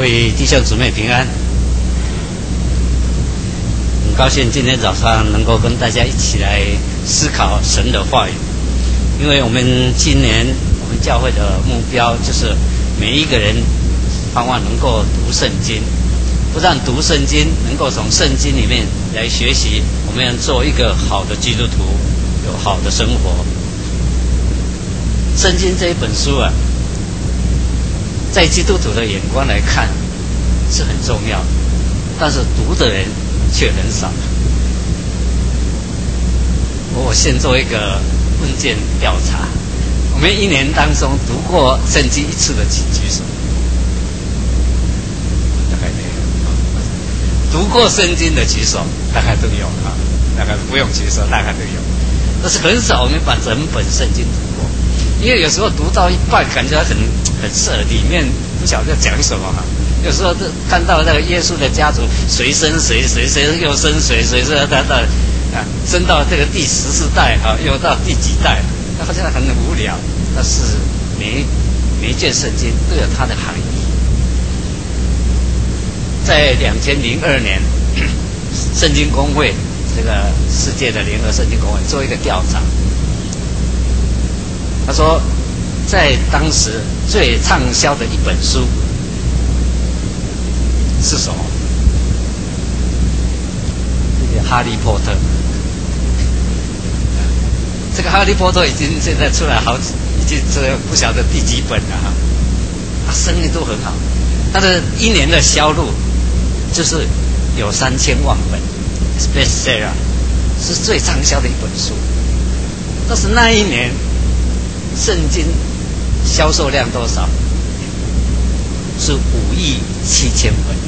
位弟兄姊妹平安，很高兴今天早上能够跟大家一起来思考神的话语。因为我们今年我们教会的目标就是每一个人盼望能够读圣经，不但读圣经，能够从圣经里面来学习，我们要做一个好的基督徒，有好的生活。圣经这一本书啊，在基督徒的眼光来看是很重要，但是读的人却很少。我先做一个问卷调查，我们一年当中读过圣经一次的请举手。大概没有。读过圣经的举手，大概都有啊，大概不用举手，大概都有。但是很少我们把整本圣经读过，因为有时候读到一半，感觉很涩，里面不晓得讲什么哈。有时候看到那个耶稣的家族谁生谁又生谁生到这个第14代啊，又到第几代，那好像很无聊。但是每一卷圣经都有它的含义。在2002年，圣经公会这个世界的联合圣经公会做一个调查，他说，在当时最畅销的一本书是什么？这个《哈利波特》。这个《哈利波特》已经现在出来已经不晓得第几本了哈，生意都很好，它的一年的销路就是有3000万本 ，bestseller 是最畅销的一本书。但是那一年圣经销售量多少？是5亿7千本。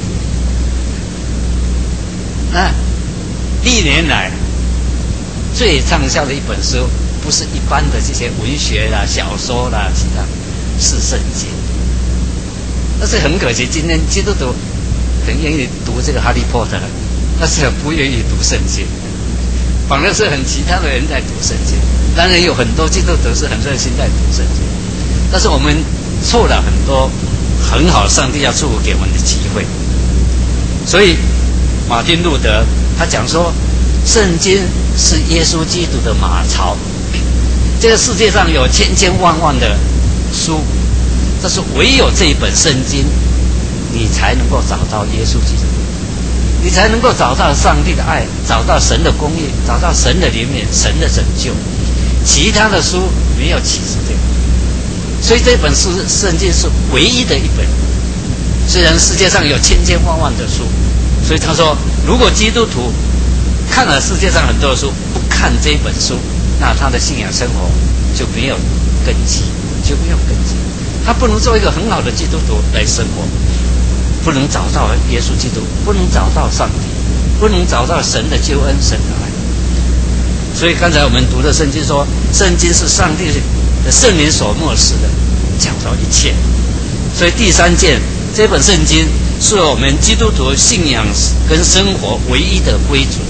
那历年来最畅销的一本书，不是一般的这些文学啦、小说啦，其他是圣经。但是很可惜，今天基督徒很愿意读这个《哈利波特》，但是很不愿意读圣经，反而是很其他的人在读圣经。当然有很多基督徒是很热心在读圣经，但是我们错了很多很好上帝要祝福给我们的机会。所以马丁路德他讲说，圣经是耶稣基督的马槽。这个世界上有千万的书，但是唯有这一本圣经，你才能够找到耶稣基督，你才能够找到上帝的爱，找到神的公义，找到神的怜悯，神的拯救。其他的书没有启示这个，所以这本书圣经是唯一的一本。虽然世界上有千万的书，所以他说，如果基督徒看了世界上很多的书，不看这本书，那他的信仰生活就没有根基，就没有根基。他不能做一个很好的基督徒来生活，不能找到耶稣基督，不能找到上帝，不能找到神的救恩，神的爱。所以刚才我们读的圣经说，圣经是上帝的圣灵所默示的，讲到一切。所以第3件，这本圣经是我们基督徒信仰跟生活唯一的规准。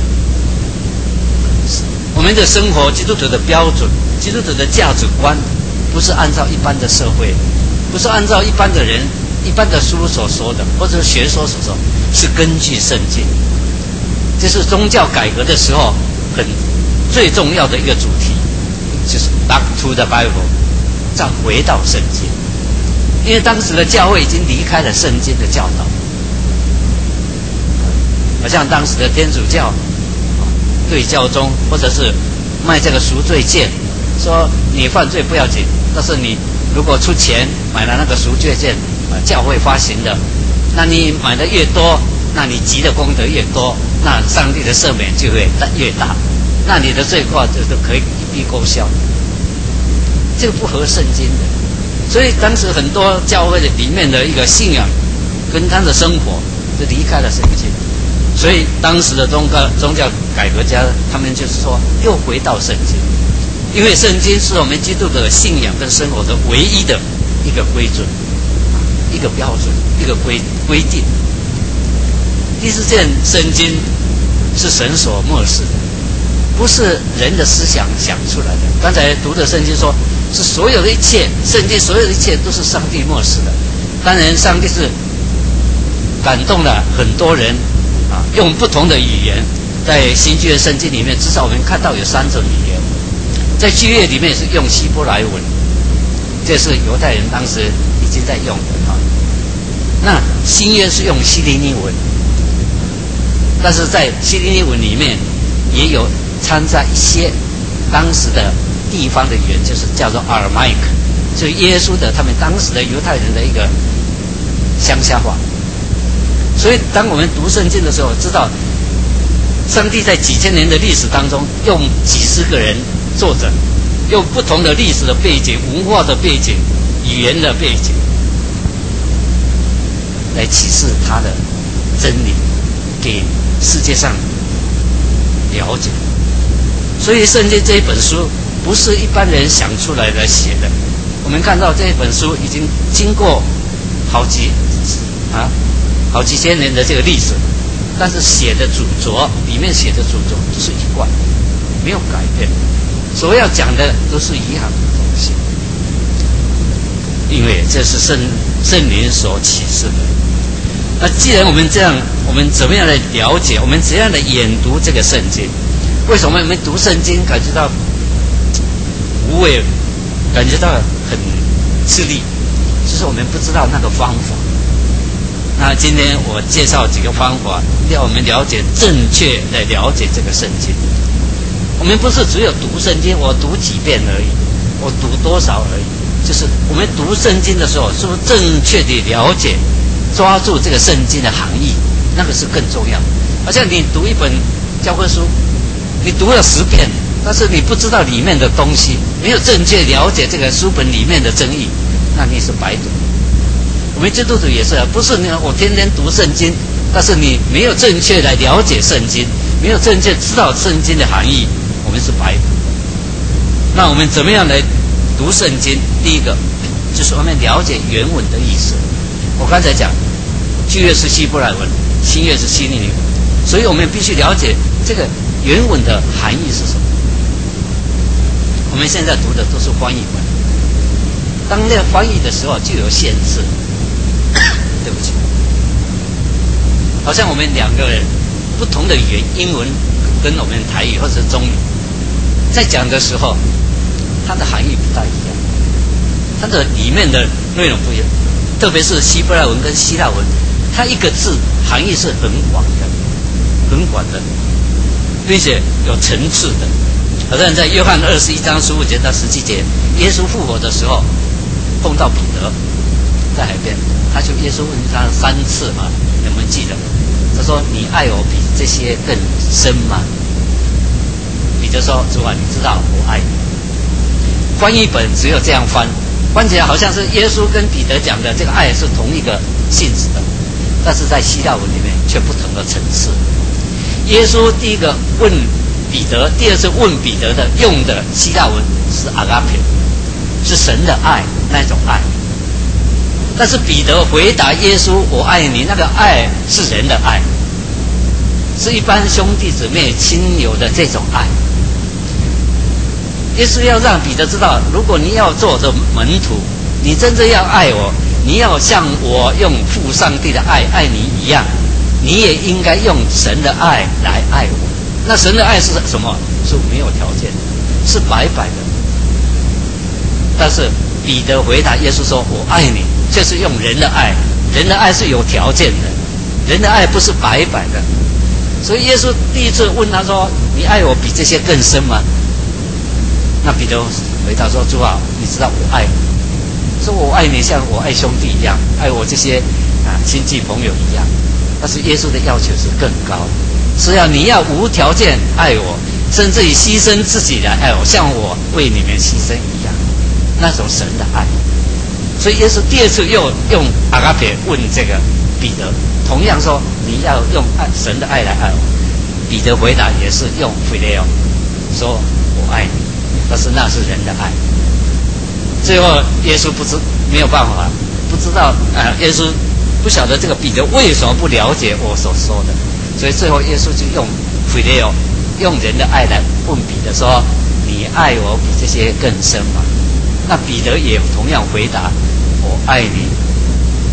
我们的生活，基督徒的标准，基督徒的价值观，不是按照一般的社会，不是按照一般的人、一般的书所说的，或者学说所说，是根据圣经。这是宗教改革的时候最重要的一个主题，就是 Back to the Bible， 再回到圣经。因为当时的教会已经离开了圣经的教导，好像当时的天主教对教宗或者是卖这个赎罪券，说你犯罪不要紧，但是你如果出钱买了那个赎罪券，教会发行的，那你买的越多，那你积的功德越多，那上帝的赦免就会越大，那你的罪过就可以一笔勾销。这个不合圣经的，所以当时很多教会里面的一个信仰跟他的生活就离开了圣经。所以当时的宗教改革家，他们就是说又回到圣经，因为圣经是我们基督的信仰跟生活的唯一的一个规准，一个标准，一个规定。第4件圣经是神所默示的，不是人的思想想出来的。刚才读的圣经说，是所有的一切，圣经所有的一切都是上帝默示的。当然，上帝是感动了很多人用不同的语言，在新旧约圣经里面，至少我们看到有3种语言。在旧约里面是用希伯来文，这是犹太人当时已经在用的那新约是用希利尼文，但是在希利尼文里面也有掺杂一些当时的地方的语言，就是叫做阿尔麦克，就是耶稣的他们当时的犹太人的一个乡下话。所以当我们读圣经的时候，知道上帝在几千年的历史当中，用几十个人作者，用不同的历史的背景、文化的背景、语言的背景，来启示他的真理给世界上了解。所以圣经这一本书不是一般人想出来的写的。我们看到这本书已经经过好几千年的这个历史，但是写的主轴，里面写的主轴都是一贯，没有改变。所要讲的都是一样的东西，因为这是圣灵所启示的。那既然我们这样，我们怎么样来了解？我们怎样来研读这个圣经？为什么我们读圣经感觉到无味，感觉到很吃力？就是我们不知道那个方法。那今天我介绍几个方法，让我们了解正确的了解这个圣经。我们不是只有读圣经，我读几遍而已，我读多少而已。就是我们读圣经的时候，是不是正确地了解、抓住这个圣经的含义？那个是更重要。好像你读一本教科书，你读了10遍，但是你不知道里面的东西，没有正确了解这个书本里面的真意，那你是白读。我们基督徒也是，不是我天天读圣经，但是你没有正确来了解圣经，没有正确知道圣经的含义，我们是白读。那我们怎么样来读圣经？第一个就是我们了解原文的意思。我刚才讲，旧约是希伯来文，新约是希利尼文，所以我们必须了解这个原文的含义是什么。我们现在读的都是翻译本，当那个翻译的时候就有限制。对不起，好像我们2个人不同的语言，英文跟我们台语或者中语，在讲的时候，它的含义不太一样，它的里面的内容不一样。特别是希伯来文跟希腊文，它一个字含义是很广的，并且有层次的。好像在约翰21章15节到17节，耶稣复活的时候碰到彼得在海边。耶稣问他3次嘛，有没有记得？他说：“你爱我比这些更深吗？”彼得说：“主啊，你知道我爱你。”翻译本只有这样翻起来好像是耶稣跟彼得讲的这个爱是同一个性质的，但是在希腊文里面却不同的层次。耶稣第一个问彼得，第二次问彼得的用的希腊文是阿嘎培，是神的爱那种爱。但是彼得回答耶稣：“我爱你。”那个爱是人的爱，是一般兄弟姊妹亲友的这种爱。耶稣要让彼得知道，如果你要做我的门徒，你真正要爱我，你要像我用父上帝的爱爱你一样，你也应该用神的爱来爱我。那神的爱是什么？是没有条件的，是白白的。但是彼得回答耶稣说：“我爱你。”就是用人的爱，人的爱是有条件的，人的爱不是白白的。所以耶稣第一次问他说：“你爱我比这些更深吗？”那彼得回答说：“主啊，你知道我爱你，说我爱你像我爱兄弟一样，爱我这些亲戚朋友一样。”但是耶稣的要求是更高，是要你要无条件爱我，甚至于牺牲自己来爱我，像我为你们牺牲一样，那种神的爱。所以耶稣第2次又用阿嘎培问这个彼得，同样说你要用神的爱来爱我。彼得回答也是用腓利欧，说我爱你，但是那是人的爱。最后耶稣没有办法，不知道耶稣不晓得这个彼得为什么不了解我所说的，所以最后耶稣就用腓利欧，用人的爱来问彼得说：“你爱我比这些更深吗？”那彼得也同样回答：“我爱你，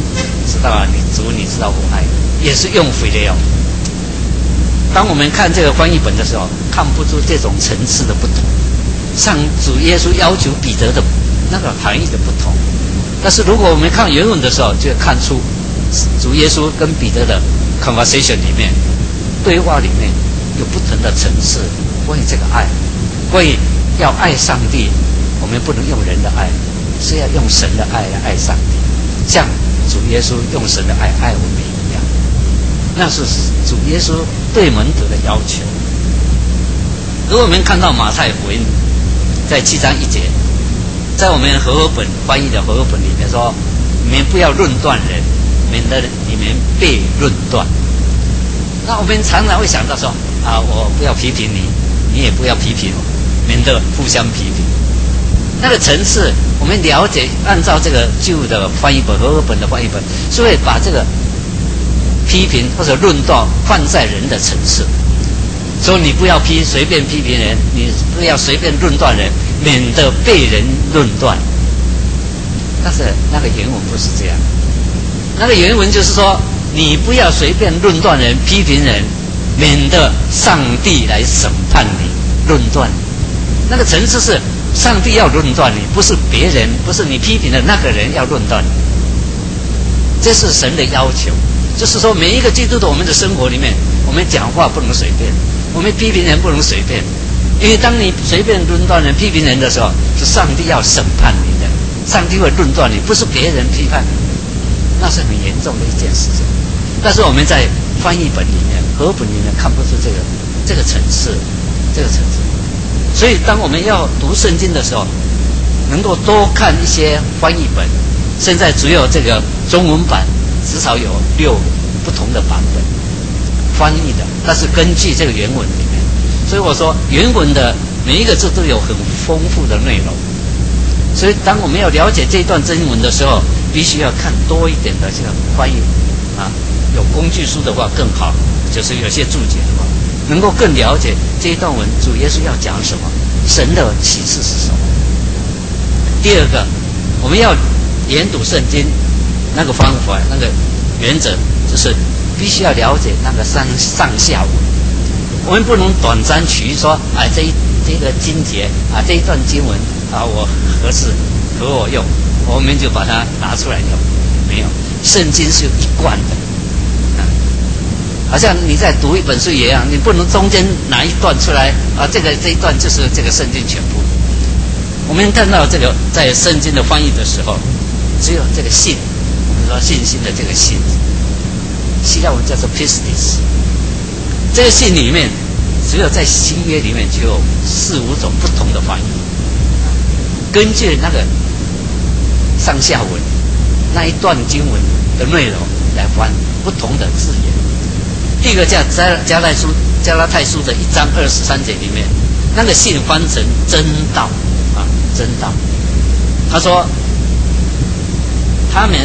知道啊，你知道我爱你，也是用回的哦。当我们看这个翻译本的时候，看不出这种层次的不同，上主耶稣要求彼得的那个含义的不同。但是如果我们看原文的时候，就会看出主耶稣跟彼得的 conversation 里面，对话里面有不同的层次。关于这个爱，关于要爱上帝，我们不能用人的爱，是要用神的爱来爱上帝，像主耶稣用神的爱爱我们一样。那是主耶稣对门徒的要求。如果我们看到马太福音在7章1节，在我们和合本翻译的和合本里面说，你们不要论断人，免得你们被论断。那我们常常会想到说啊，我不要批评你，你也不要批评我，免得互相批评。那个层次，我们了解，按照这个旧的翻译本和合本的翻译本，是会把这个批评或者论断放在人的层次。所以你不要随便批评人，你不要随便论断人，免得被人论断。但是那个原文不是这样，那个原文就是说，你不要随便论断人、批评人，免得上帝来审判你、论断你。那个层次是上帝要论断你，不是别人，不是你批评的那个人要论断你。这是神的要求，就是说每一个基督徒，我们的生活里面，我们讲话不能随便，我们批评人不能随便，因为当你随便论断人、批评人的时候，是上帝要审判你的，上帝会论断你，不是别人批判你，那是很严重的一件事情。但是我们在翻译本里面、和本里面看不出这个层次，所以当我们要读圣经的时候，能够多看一些翻译本。现在只有这个中文版，至少有6不同的版本翻译的，但是根据这个原文里面，所以我说原文的每一个字都有很丰富的内容。所以当我们要了解这段经文的时候，必须要看多一点的这个翻译啊，有工具书的话更好，就是有些注解的话，能够更了解这一段文主耶稣要讲什么，神的启示是什么。第二个，我们要研读圣经那个方法，那个原则就是必须要了解那个上下文。我们不能短暂取义说，啊，这个经节啊，这一段经文啊，我合我用，我们就把它拿出来用。没有，圣经是一贯的，好像你在读一本书一样，你不能中间拿一段出来啊，这一段就是这个圣经全部。我们看到这个在圣经的翻译的时候，只有这个信，我们说信心的这个信，希腊文叫做 pistis。这个信里面，只有在新约里面就有4、5种不同的翻译，根据那个上下文那一段经文的内容来翻不同的字眼。第一个叫加拉太书的1章23节里面，那个信翻成真道啊，真道。他说他们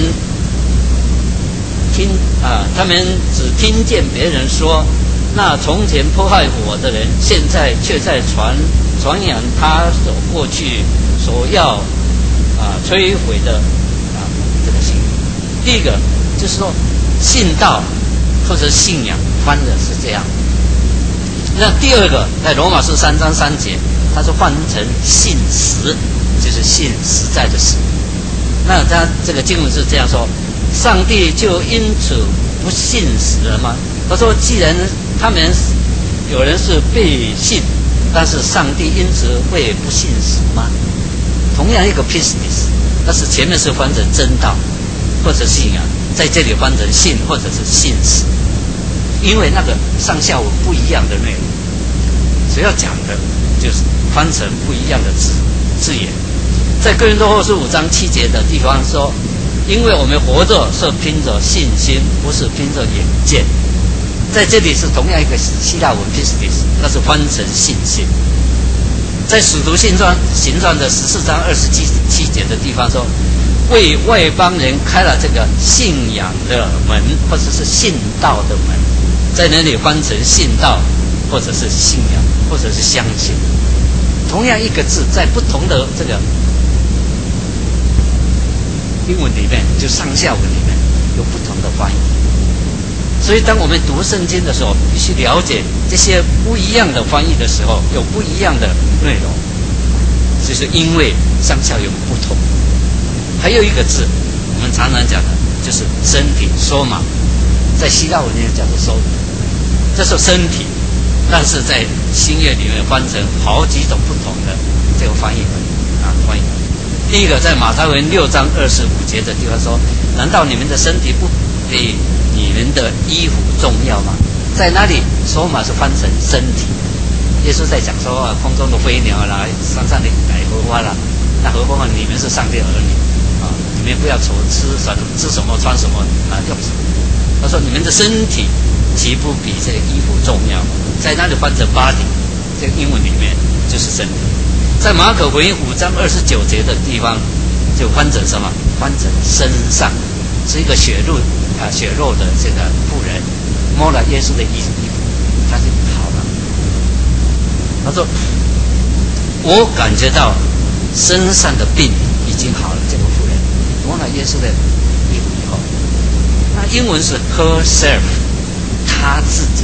只听见别人说，那从前迫害我的人，现在却在传扬他所过去所要摧毁的这个信。第一个就是说信道或者信仰翻的是这样。那第二个在罗马书3章3节，它是翻成信实，就是信实在的实。那他这个经文是这样说：上帝就因此不信实了吗？他说，既然他们有人是被信，但是上帝因此会不信实吗？同样一个 pistis， 但是前面是翻成真道或者信仰，在这里翻成信或者是信实，因为那个上下文不一样的内容，所要讲的就是翻成不一样的字眼。在哥林多后书5章7节的地方说，因为我们活着是凭着信心，不是凭着眼见。在这里是同样一个希腊文 pistis， 那是翻成信心。在使徒行传的14章27节的地方说，为外邦人开了这个信仰的门，或者是信道的门，在那里翻成信道，或者是信仰，或者是相信。同样一个字，在不同的这个英文里面，就上下文里面有不同的翻译。所以当我们读圣经的时候，必须了解这些不一样的翻译的时候，有不一样的内容，就是因为上下有不同。还有一个字，我们常常讲的就是身体 soma， 在希腊文里面叫做 soul， 这是身体，但是在新约里面翻成好几种不同的这个翻译本翻译。第一个在马太福音6章25节的地方说：“难道你们的身体不比你们的衣服重要吗？”在那里soma是翻成身体。耶稣在讲说空中的飞鸟啦，山上的百合花啦，那何况你们是上帝儿女啊！你们不要愁吃什么穿什么用什么。他说：“你们的身体岂不比这个衣服重要？”在那里翻成 body， 这个英文里面就是身体。在马可福音5章29节的地方，就翻成什么？翻成身上，是一个血肉的这个妇人摸了耶稣的衣服，他就好了。他说：“我感觉到身上的病已经好了。”这个妇人摸了耶稣的衣服以后，那英文是 herself， 她自己，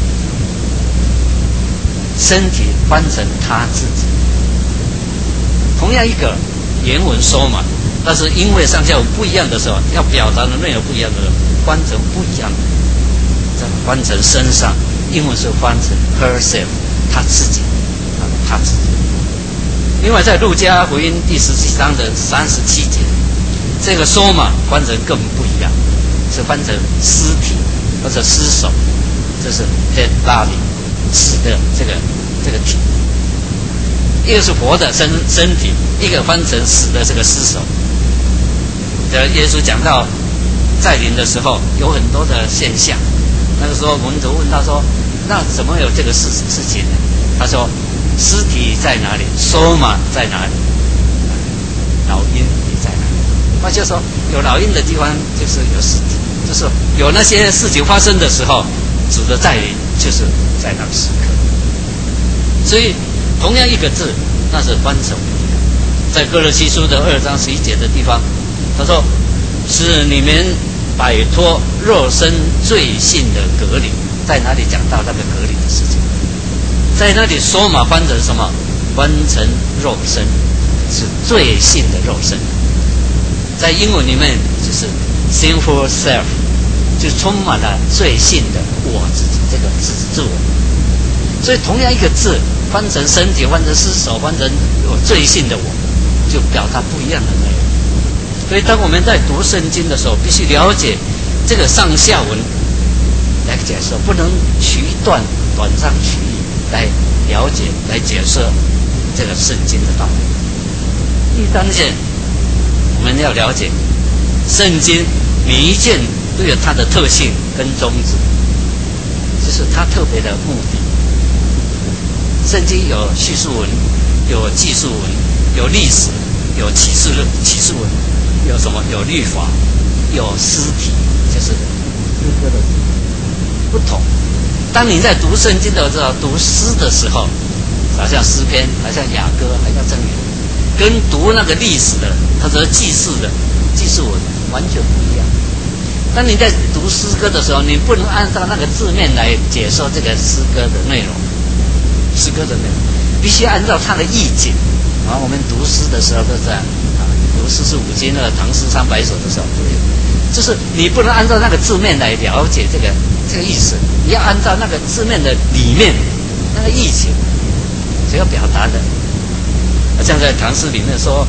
身体翻成她自己。同样一个原文soma，但是因为上下文不一样的时候，要表达的内容不一样的时候，翻成不一样的，这样翻成身上，英文是翻成 herself， 她自己，她自己。另外在路加福音第17章的37节，这个soma翻成更不一样，是翻成尸体或者尸首，这是 dead body， 死的这个体。一个是活的身体，一个翻成死的这个尸首。耶稣讲到再临的时候，有很多的现象。那个时候门徒问他说：“那怎么有这个事情呢？”他说：“尸体在哪里？soma在哪里？老鹰也在哪里？”那就说有老鹰的地方就是有尸体，就是有那些事情发生的时候，主的再临就是在那个时刻。所以同样一个字，那是翻成不一样。在哥罗西书的2章11节的地方，他说：“使你们摆脱肉身罪性的隔离。”在哪里讲到那个隔离的事情？在那里soma翻成什么？翻成肉身，是罪性的肉身。在英文里面就是 sinful self， 就充满了罪性的我自己，这个自我。所以同样一个字，翻成身体，翻成尸首，翻成有罪性的我，就表达不一样的内容。所以当我们在读圣经的时候，必须了解这个上下文来解释，不能取短章取义来了解、来解释这个圣经的道理。第三件，我们要了解圣经每一件都有它的特性跟宗旨，就是它特别的目的。圣经有叙述文，有记述文，有历史，有启示文，有什么？有律法，有诗体，就是诗歌的不同。当你在读圣经的时候，读诗的时候，好像诗篇，好像雅歌，好像箴言，跟读那个历史的或者记述文完全不一样。当你在读诗歌的时候，你不能按照那个字面来解说这个诗歌的内容。诗歌的内容必须按照它的意境我们读诗的时候都这样读45经的唐诗300首的时候都有，就是你不能按照那个字面来了解这个意思，你要按照那个字面的里面那个意境所要表达的。像在唐诗里面说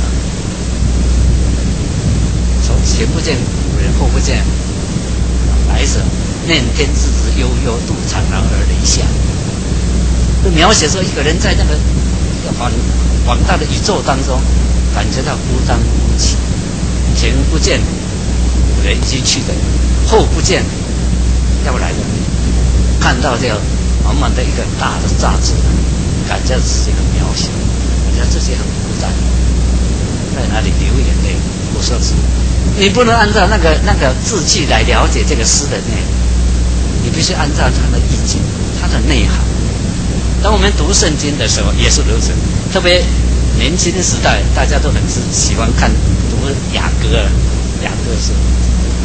前不见古人后不见来者，念天之子悠悠，渡长廊而雷下。就描写说一个人在那个广大的宇宙当中，感觉到孤单无奇，前不见古人已经去的，后不见要来的，看到这样满满的一个大的杂志，感觉自己很渺小，感觉自己很孤单，在哪里流眼泪，不说字。你不能按照那个字句来了解这个诗的内容，你必须按照它的意境，它的内涵。当我们读圣经的时候也是如此，特别年轻的时代，大家都很喜欢看读雅歌诗，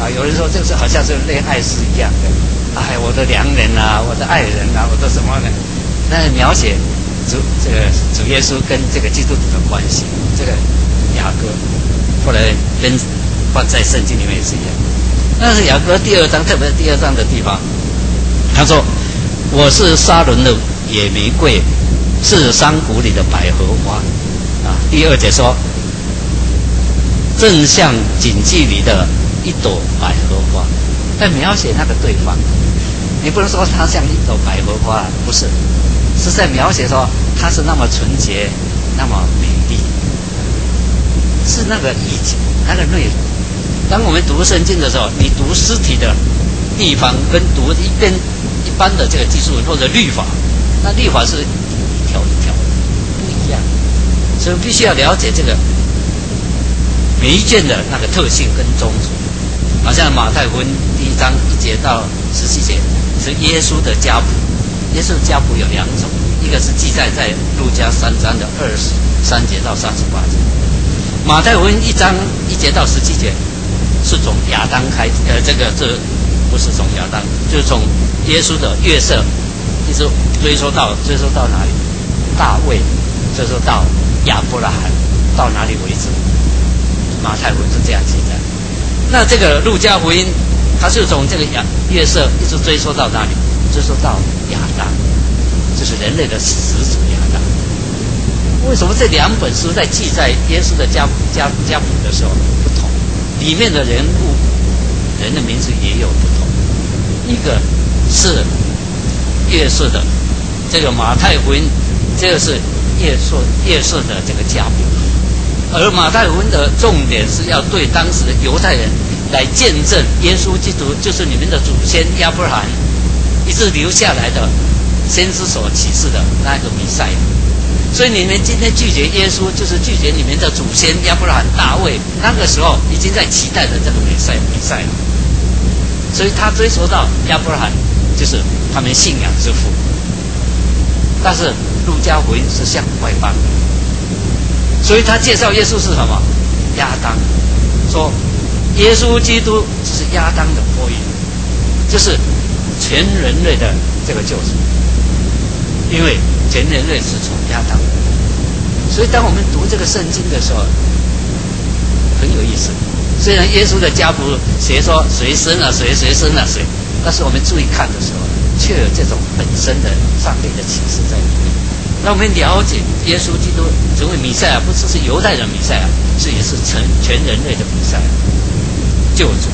有人说这是好像是恋爱诗一样的，我的良人啊，我的爱人啊，我的什么呢？那描写主耶稣跟这个基督徒的关系，这个雅各后来跟放在圣经里面也是一样。但是雅各第2章，特别是第2章的地方，他说：“我是沙伦的野玫瑰，是山谷里的百合花。”第2节说：“正像锦记里的一朵百合花。”在描写那个对方，你不能说它像一朵百合花，不是，是在描写说它是那么纯洁，那么美丽，是那个意境，那个内容。当我们读圣经的时候，你读诗体的地方跟读一般的这个技术或者律法，那律法是一条一条不一样，所以必须要了解这个每一卷的那个特性跟宗旨。好像马太福音第1章1节到17节是耶稣的家谱，耶稣的家谱有2种，一个是记载在路加3章的23节到38节，马太福音1章1节到17节是从亚当开始，这不是从亚当，就是从耶稣的月色一直追溯到哪里？大卫，追溯到亚伯拉罕，到哪里为止？马太福音是这样记载。那这个路加福音，它是从这个月色一直追溯到哪里？追溯到亚当，就是人类的始祖亚当。为什么这2本书在记载耶稣的家谱的时候不同？里面的人物、人的名字也有不同。一个是月色的，这个马太福音，这个是月色的这个家谱。而马太福音的重点是要对当时的犹太人来见证耶稣基督就是你们的祖先亚伯拉罕一直留下来的先知所启示的那个弥赛亚。所以你们今天拒绝耶稣，就是拒绝你们的祖先亚伯拉罕、大卫，那个时候已经在期待着这个弥赛亚。所以他追溯到亚伯拉罕就是他们信仰之父。但是路加福音是向外邦的，所以他介绍耶稣是什么？亚当，说耶稣基督就是亚当的后裔，就是全人类的这个救主，因为全人类是从亚当，所以当我们读这个圣经的时候很有意思。虽然耶稣的家谱谁说谁生了谁，谁生了谁，但是我们注意看的时候，却有这种本身的上帝的启示在里面。让我们了解耶稣基督成为弥赛亚，不只是犹太人弥赛亚，也是全人类的弥赛亚救主。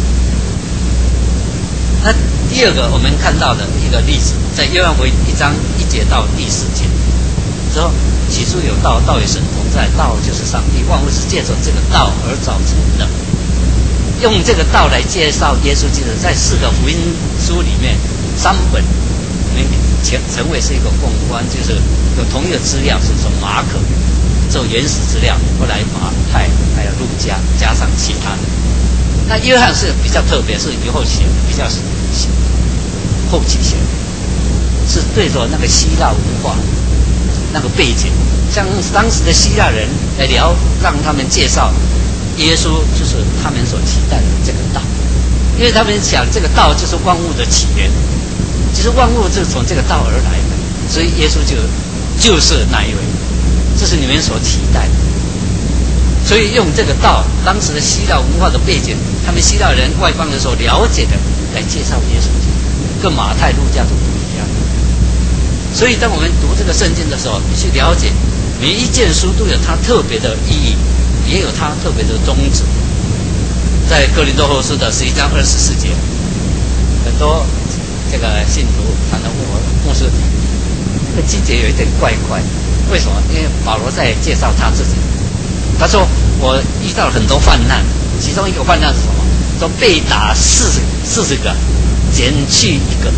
那第2个我们看到的一个例子，在约翰福音1章1节到第4节，说起初有道，道与神同在，道就是上帝，万物是借着这个道而造成的。用这个道来介绍耶稣基督，在4个福音书里面3本成为是一个共观，就是有同一个资料是从马可做原始资料，后来马太还有路加加上其他的。那约翰是比较特别，是以后写的，比较后期写的，是对着那个希腊文化那个背景，像当时的希腊人来让他们介绍耶稣就是他们所期待的这个道，因为他们想这个道就是万物的起源。其实万物就是从这个道而来的，所以耶稣就是那一位，这是你们所期待的。所以用这个道，当时的希腊文化的背景，他们希腊人外邦人所了解的来介绍耶稣，跟马太、路加都不一样。所以当我们读这个圣经的时候，你去了解每一件书都有它特别的意义，也有它特别的宗旨。在哥林多后书的11章24节，很多这个信徒常常问我，牧师，这个季节有一点怪怪，为什么？因为保罗在介绍他自己，他说我遇到了很多患难，其中一个患难是什么？说被打40个，减去1个。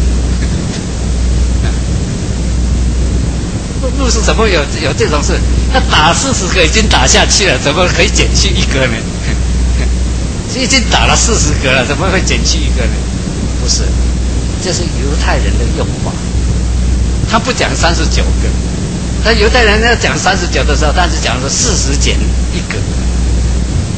牧师怎么有这种事？他打40个已经打下去了，怎么可以减去1个呢？已经打了40个了，怎么会减去1个呢？不是。这是犹太人的用法，他不讲39个，但犹太人要讲39的时候，但是讲说40减1个，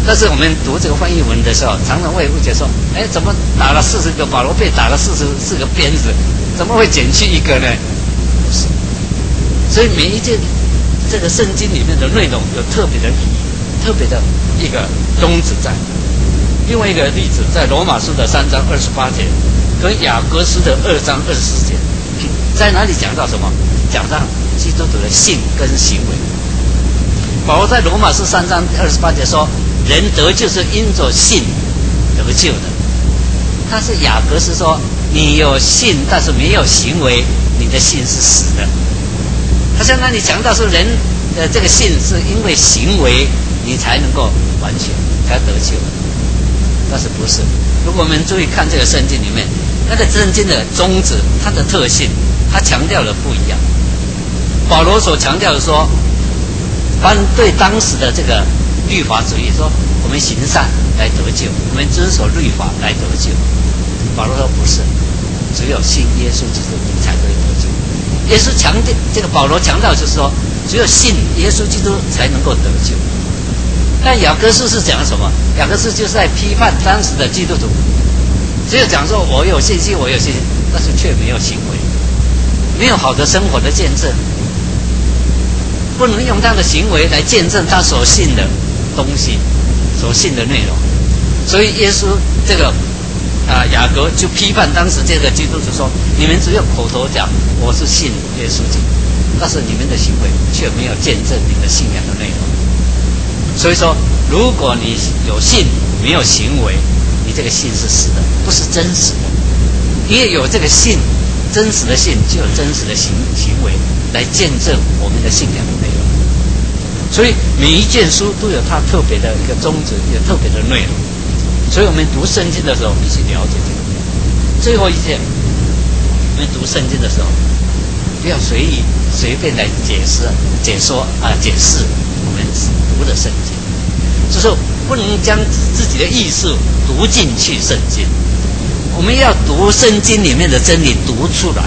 但是我们读这个翻译文的时候，常常会误解说，哎，怎么打了40个，保罗被打了44个鞭子，怎么会减去一个呢？不是。所以每一件这个圣经里面的内容有特别的意义，特别的一个宗旨在。另外一个例子，在罗马书的3章28节，跟雅各书的2章24节，在哪里讲到什么？讲到基督徒的信跟行为。保罗在罗马书3章28节说，人得救是因着信得救的。但是雅各是说，你有信但是没有行为，你的信是死的。他在那里讲到说，人的这个信是因为行为你才能够完全才得救，但是不是？如果我们注意看这个圣经里面，那个圣经的宗旨，它的特性，它强调的不一样。保罗所强调的说，反对当时的这个律法主义，说我们行善来得救，我们遵守律法来得救。保罗说不是，只有信耶稣基督你才可以得救。耶稣强调，这个保罗强调就是说，只有信耶稣基督才能够得救。但雅各书是讲什么？雅各书就是在批判当时的基督徒，只有讲说我有信心，我有信心，但是却没有行为，没有好的生活的见证，不能用他的行为来见证他所信的东西，所信的内容。所以耶稣这个雅各就批判当时这个基督徒说，你们只有口头讲我是信耶稣基督，但是你们的行为却没有见证你的信仰的内容。所以说，如果你有信没有行为，你这个信是死的，不是真实的。因为有这个信，真实的信就有真实的行为来见证我们的信仰的内容。所以每一卷书都有它特别的一个宗旨，有特别的内容。所以我们读圣经的时候必须了解这个。最后一件，我们读圣经的时候不要随便来解释我们读的圣经，就是不能将自己的意思读进去圣经。我们要读圣经里面的真理读出来。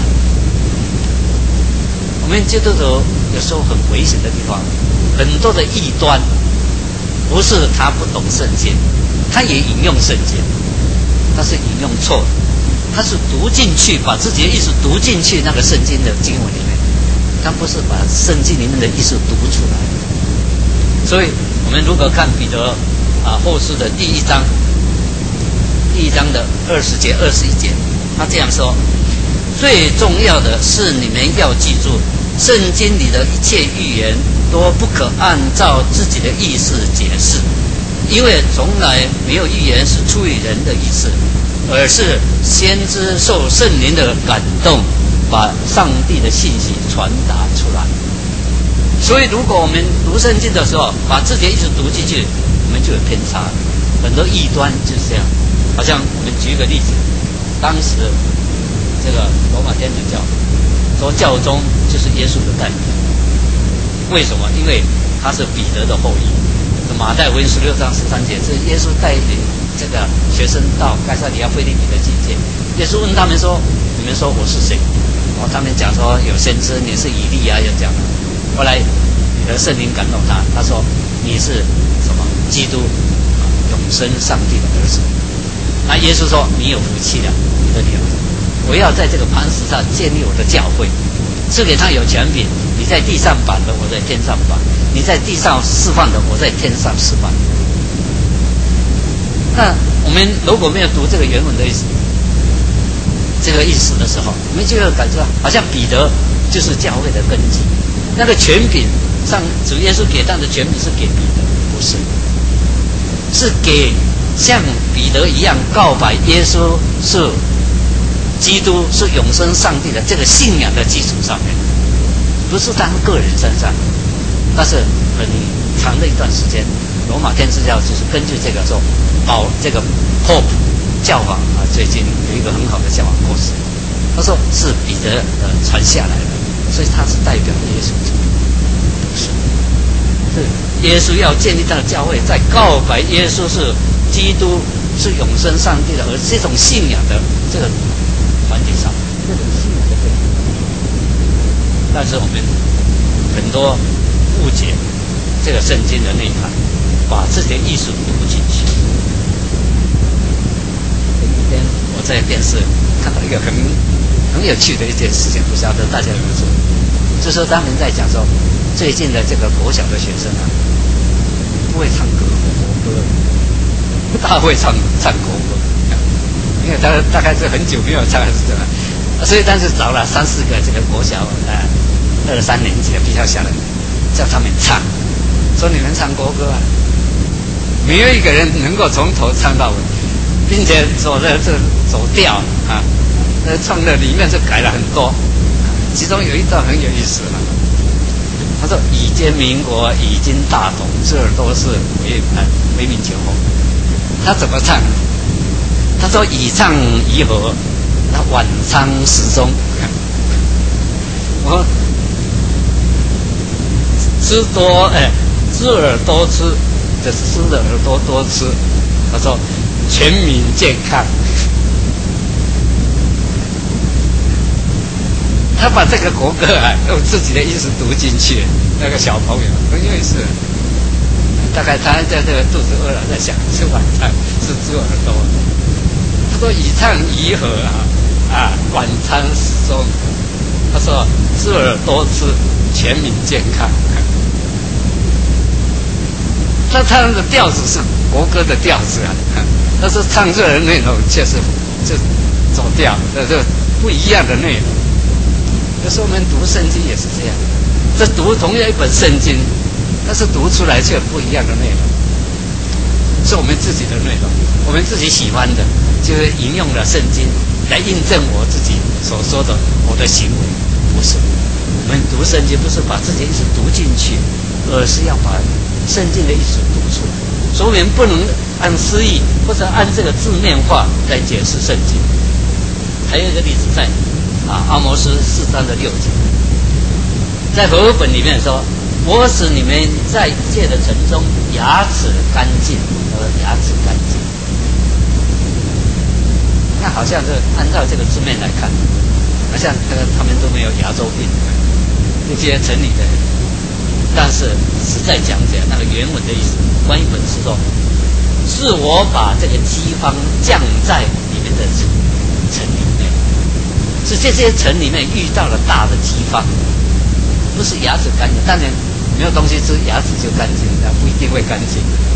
我们基督徒有时候很危险的地方，很多的异端，不是他不懂圣经，他也引用圣经，他是引用错的，他是读进去，把自己的意思读进去那个圣经的经文里面，他不是把圣经里面的意思读出来。所以我们如果看彼得后书的第一章的20节21节，他这样说，最重要的是你们要记住，圣经里的一切预言都不可按照自己的意思解释，因为从来没有预言是出于人的意思，而是先知受圣灵的感动，把上帝的信息传达出来。所以如果我们读圣经的时候把自己的意思读进去，我们就有偏差。很多异端就是这样。好像我们举一个例子，当时这个罗马天主教说教宗就是耶稣的代表，为什么？因为他是彼得的后裔。马太福音16章13节是耶稣带领这个学生到该撒利亚腓立比的境界。耶稣问他们说，你们说我是谁？然后他们讲说有先知，你是以利亚，又讲了。后来彼得圣灵感动他，他说你是什么？基督，永生上帝的儿子。那耶稣说，你有福气了，你的女儿，我要在这个磐石上建立我的教会，赐给他有权柄，你在地上绑的，我在天上绑；你在地上释放的，我在天上释放。那我们如果没有读这个原文的意思，这个意思的时候，我们就有感觉好像彼得就是教会的根基，那个权柄上主耶稣给他的权柄是给彼得，不是，是给像彼得一样告白耶稣是基督，是永生上帝的这个信仰的基础上面，不是在个人身上。但是很长的一段时间，罗马天主教就是根据这个说，这个 Pope 教皇最近有一个很好的教皇过世，他说是彼得传下来的，所以他是代表耶稣基督，不是，是耶稣要建立他的教会，在告白耶稣是基督，是永生上帝的，而这种信仰的这个团体上，这种信仰的根基。但是我们很多误解这个圣经的内涵， 把自己的意识读进去。今天我在电视看到一个很有趣的一件事情，不晓得大家有没有注意？就是说他们在讲说，最近的这个国小的学生啊，不会唱国歌，不大会唱国歌，因为大概是很久没有唱是这样，所以但是找了3、4个这个国小2、3年级的比较小的，叫他们唱，说你们唱国歌啊，没有一个人能够从头唱到尾，并且走调啊，唱的里面就改了很多，其中有一段很有意思了。他说：“已见民国，已经大同，这都是为民前后。”他怎么唱？他说：“以唱宜和，那晚唱时钟。”我知耳朵吃，就是吃的耳朵多吃。他说：“全民健康。”他把这个国歌啊，用自己的意思读进去。那个小朋友很有意思，大概他在这个肚子饿了，在想吃晚餐是猪耳朵。他说：“以唱宜和晚餐时钟。”他说：“猪耳多吃，全民健康。”他唱的调子是国歌的调子啊，但是唱出来的内容却是就走调，这不一样的内容。有时候我们读圣经也是这样，这读同样一本圣经，但是读出来却不一样的内容，是我们自己的内容，我们自己喜欢的，就是引用了圣经来印证我自己所说的我的行为，不是。我们读圣经不是把自己的意思读进去，而是要把圣经的意思读出来。所以我们不能按诗意或者按这个字面化来解释圣经。还有一个例子在阿摩司4章6节，在和合本里面说：“我使你们在一切的城中牙齿干净。”牙齿干净，那好像是按照这个字面来看，好像他们都没有牙周病，那些城里的人。但是实在讲起来，那个原文的意思，翻译本是说：“是我把这个饥荒降在你们的城里面。”是这些城里面遇到了大的饥荒，不是牙齿干净，当然没有东西吃，牙齿就干净，那不一定会干净。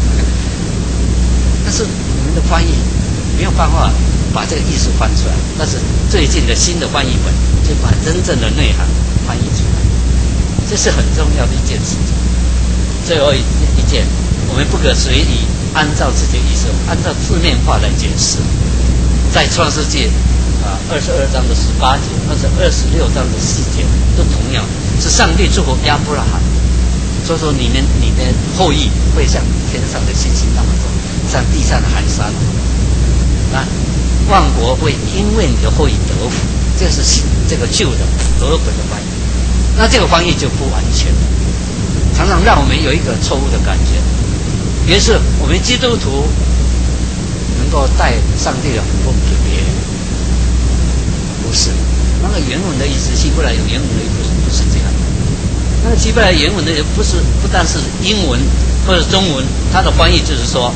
但是我们的翻译没有办法把这个意思翻出来，但是最近的新的翻译本就把真正的内涵翻译出来，这是很重要的一件事情。最后一件，我们不可随意按照自己的意思，按照字面化来解释。在创世纪22章的18节，或者26章的4节，都同样是上帝祝福亚伯拉罕，所以说你的后裔会像天上的星星那么多，像地上的海沙那么多，万国会因为你的后裔得福。这是这个旧的和合本的翻译，那这个翻译就不完全，常常让我们有一个错误的感觉，也是我们基督徒能够带上帝的福分给别人。不是，那个原文的意思，希伯来有原文的意思不是这样。那个希伯来原文的不但是英文或者中文，它的翻译就是说，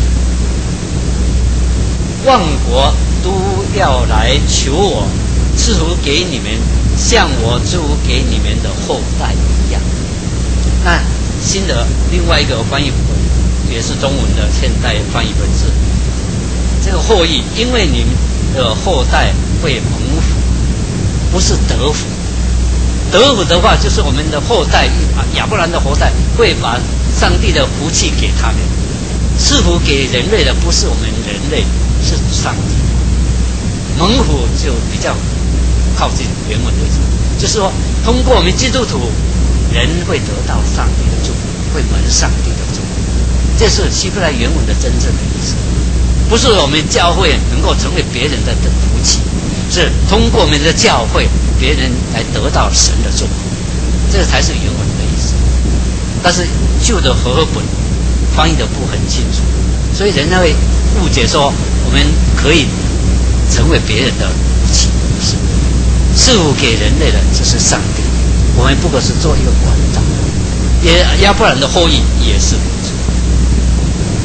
万国都要来求我赐福给你们，像我祝福给你们的后代一样。那新的另外一个翻译本也是中文的现代翻译本是这个后裔，因为你们的后代会蒙福，不是得福。得福的话，就是我们的后代亚伯兰的后代会把上帝的福气给他们，赐福给人类的不是我们人类，是上帝。蒙福就比较靠近原文的意思，就是说通过我们基督徒，人会得到上帝的祝福，会蒙上帝的祝福。这是希伯来原文的真正的意思，不是我们教会能够成为别人的福气，是通过我们的教会，别人来得到神的祝福，这才是原文的意思。但是旧的和合本翻译的不很清楚，所以人家会误解说我们可以成为别人的福气，不是。赐福给人类的就是上帝，我们不过是做一个管道。亚伯兰的后裔也是如此。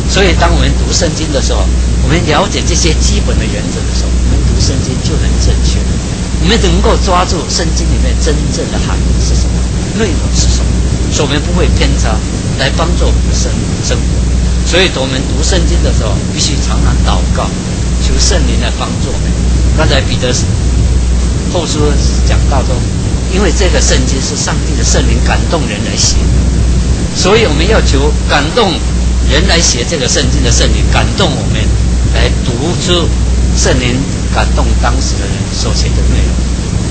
所以当我们读圣经的时候，我们了解这些基本的原则的时候，我们读圣经就很正确，我们能够抓住圣经里面真正的含义是什么，内容是什么，所以我们不会偏差，来帮助我们的生活。所以我们读圣经的时候，必须常常祷告，求圣灵来帮助我们。刚才彼得后书讲到中，因为这个圣经是上帝的圣灵感动人来写，所以我们要求感动人来写这个圣经的圣灵感动我们来读出圣灵感动当时的人所写的内容。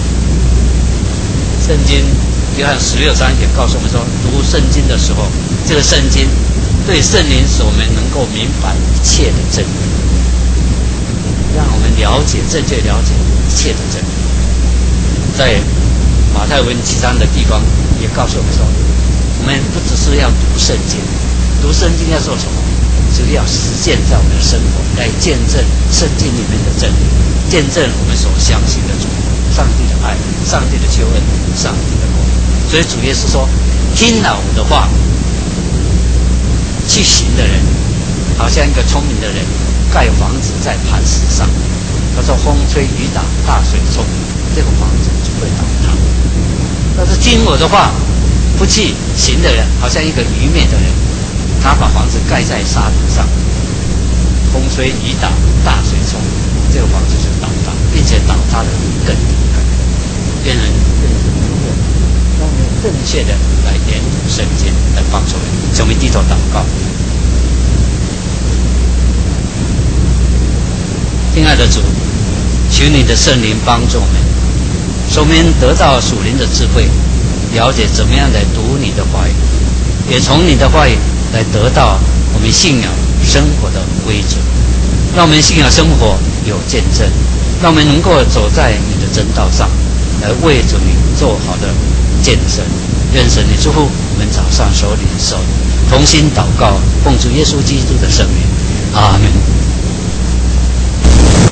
圣经约翰16:3也告诉我们说，读圣经的时候，这个圣经对圣灵使我们能够明白一切的真理，让我们正确了解一切的真理。在马太福音7章的地方也告诉我们说，我们不只是要读圣经，读圣经要做什么？就是要实践在我们的生活，来见证圣经里面的真理，见证我们所相信的主，上帝的爱，上帝的救恩，上帝的国。所以主耶稣说，听了我的话去行的人，好像一个聪明的人盖房子在磐石上，他说风吹雨打大水冲，这个房子就会倒塌。但是听我的话不去行的人，好像一个愚昧的人，他把房子盖在沙土上，风吹雨打大水冲，这个房子就倒塌，并且倒塌的更厉害。愿人让我们正确的来研读圣经，来帮助我们。我们低头祷告。亲爱的主，求你的圣灵帮助我们，使我们得到属灵的智慧，了解怎么样来读你的话语，也从你的话语来得到我们信仰生活的规则，让我们信仰生活有见证，让我们能够走在你的真道上，来为主你做好的见证。愿神你祝福我们早上所领受，同心祷告，奉主耶稣基督的圣名，阿门。